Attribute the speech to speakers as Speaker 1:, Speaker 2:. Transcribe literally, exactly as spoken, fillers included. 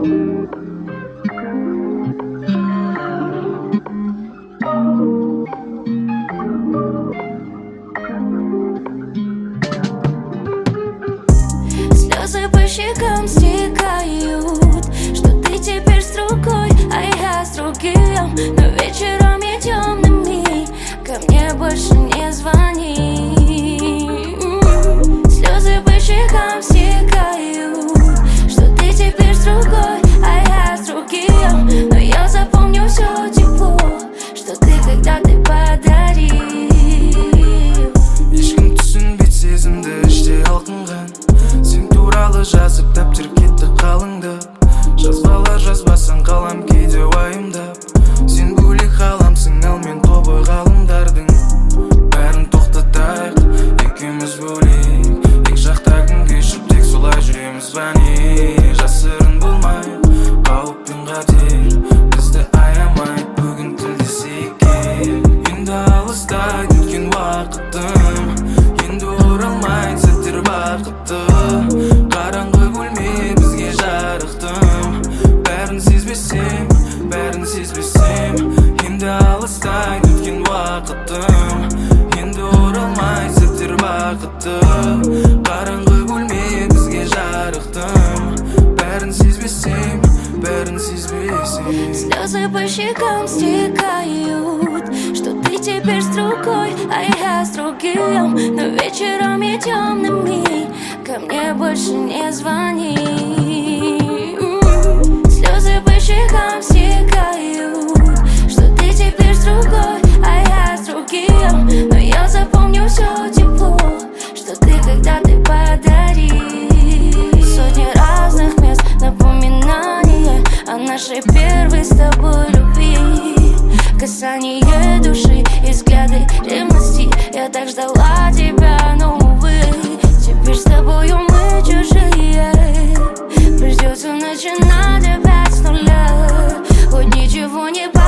Speaker 1: Слезы по щекам стекают, что ты теперь с другой, а я с другим. Но вечером и темными ко мне больше не звони. Слезы по щекам стекают, что ты теперь с другой, а я с другим. Но я запомню все тепло, что ты когда-то подарил.
Speaker 2: Ешкім түсінбейді сезімді іште алқынған. Сен туралы жазып дәптер кетті қалыңдап. Жазбалар жазбасаң қалам кейде уайымдап. Сен бөлек ғаламсың, ал мен тобы ғалымдардың. Бәрін тоқтатайық, екеуміз бөлек. Екі жақта күн кешіп тек солай жүреміз бәне. Жасырын болмай, қауіп пен қатер бізді аямай. Бүгін тілдесек енді алыстайды өткен уақытым. Енді оралмайды сәттер бақытты. Қараңғы бөлме бізге жарықтым. Бәрін сезбесем, бәрін сезбесем, енді алыстайды өткен уақытым. Енді оралмайды сәттер бақытты. Қараңғы бөлме бізге жарықтым. Бәрін сезбесем, бәрін сезбесем.
Speaker 1: Слезы по щекам стекают, что ты теперь с другой, а я с другим. Но вечером и темными ко мне больше не звони. Слезы по щекам стекают, что ты теперь с другой, а я с другим. Но я запомню все тепло, что ты когда-то подарил. Сотни разных мест, напоминания о нашей первой с тобой любви. Касание души и взгляды ревности. Я так ждала тебя, но увы, теперь с тобою мы чужие. Придется начинать опять с нуля, хоть ничего не понятно.